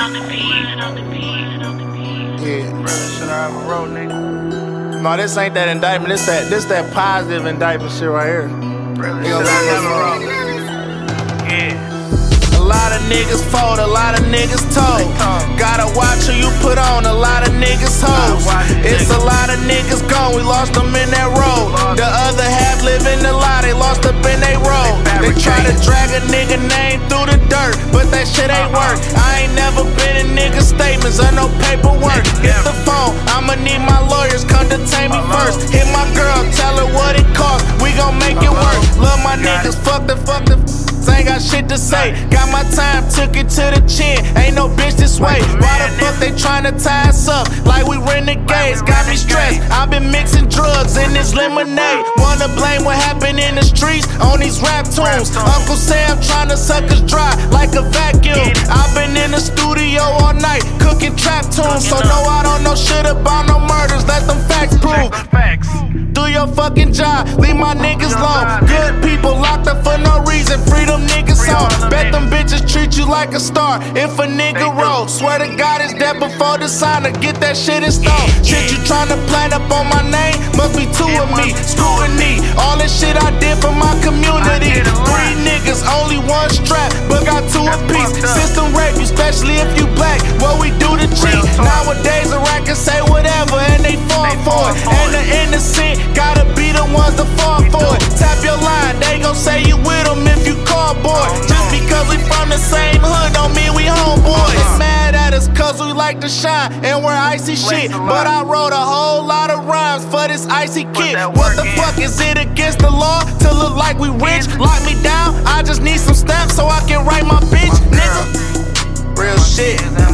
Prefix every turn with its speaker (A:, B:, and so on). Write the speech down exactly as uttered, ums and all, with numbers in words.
A: No, this ain't that indictment. This that this that positive indictment shit right here. Really? Yeah. A lot of niggas fold, a lot of niggas told. Gotta watch who you put on, a lot of niggas hoes. It's a lot of niggas gone, we lost them in that road. The other half live in the lie, they lost up in they road. They try to drag a nigga name through the dirt, but that shit ain't work. I ain't never been in nigga statements or no paperwork. Get the phone, I'ma need my lawyers, come detain me first. Hit my girl, tell her what it costs, we gon' make it work. Love my niggas, fuck the, fuck the ain't got shit to say. Got my time, took it to the chin. Ain't no bitch this way. Why the fuck they tryna tie us up like we renegades? Got me stressed. I've been mixing drugs in this lemonade. Wanna blame what happened in the streets on these rap tunes. Uncle Sam tryna suck us dry like a vacuum. I've been in the studio all night cooking trap tunes. So no, I don't know shit about no murders. Let them facts prove. Do your fucking job, leave my niggas alone. Good people locked up for no reason. Freedom niggas on. Bet them bitches treat you like a star if a nigga roll. Swear to God it's dead before the signer. Get that shit in stone. Shit you tryna plant up on my name must be two of me. Screwing me. All this shit I did for my community. Three niggas, only one strap, but got two apiece. System rape you, especially if you black. What we do to cheat. Nowadays a rat can say whatever and they fall for it. And the innocent gotta be the ones to fall for it. Tap your line, they gon' say you with them if you call boy. Just because we from the same hood don't mean we homeboys. Mad at us cause we like to shine and we're icy shit. But I wrote a whole lot of rhymes for this icy kid. What the fuck is it against the law to look like we rich? Lock me down, I just need some stamps so I can write my bitch, nigga. Real shit.